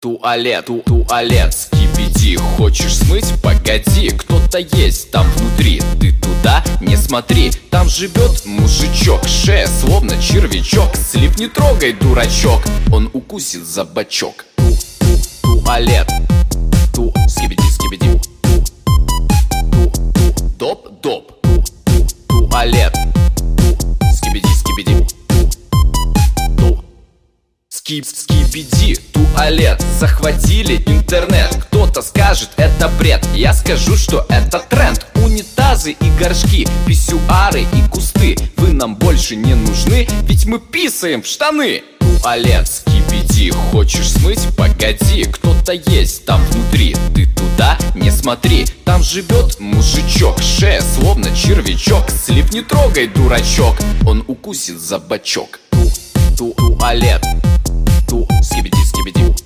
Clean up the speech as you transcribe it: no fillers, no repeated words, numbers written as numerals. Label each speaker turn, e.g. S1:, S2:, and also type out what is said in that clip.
S1: Туалет, скибиди. Хочешь смыть? Погоди, кто-то есть там внутри. Ты туда не смотри, там живет мужичок. Шея словно червячок. Слив не трогай, дурачок, он укусит за бочок. Туалет, скибиди. Доп. Туалет, скибиди. Скибиди, туалет. Захватили интернет. Кто-то скажет, это бред. Я скажу, что это тренд. Унитазы и горшки, писсуары и кусты. Вы нам больше не нужны, ведь мы писаем в штаны. Туалет, скибиди. Хочешь смыть? Погоди, кто-то есть там внутри. Ты туда не смотри, там живет мужичок. Шея словно червячок. Слив не трогай, дурачок, он укусит за бочок. Туалет, скибиди.